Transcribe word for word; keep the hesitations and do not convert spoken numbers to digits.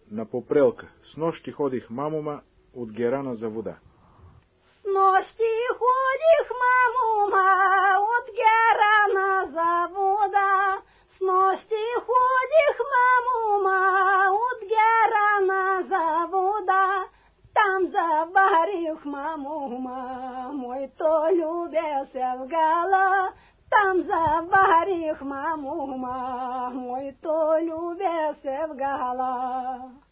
на попрелка. С нощи ходих, мамума, от Герана за вода. С нощи ходих, мамума, от Герана за вода. С нощи ходих, мамума, от Герана за вода. Там заварих, мамума, моето любе се в гала. Там заварих, мамума, моето любе се в гала.